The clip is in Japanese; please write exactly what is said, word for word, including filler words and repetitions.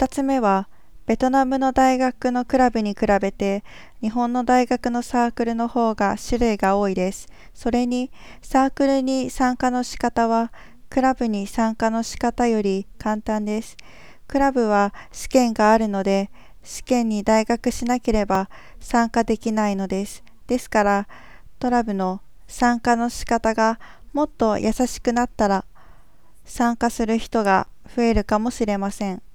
二つ目は、ベトナムの大学のクラブに比べて、日本の大学のサークルの方が種類が多いです。それに、サークルに参加の仕方は、クラブに参加の仕方より簡単です。クラブは試験があるので、試験に大学しなければ参加できないのです。ですから、トラブの参加の仕方がもっと優しくなったら、参加する人が増えるかもしれません。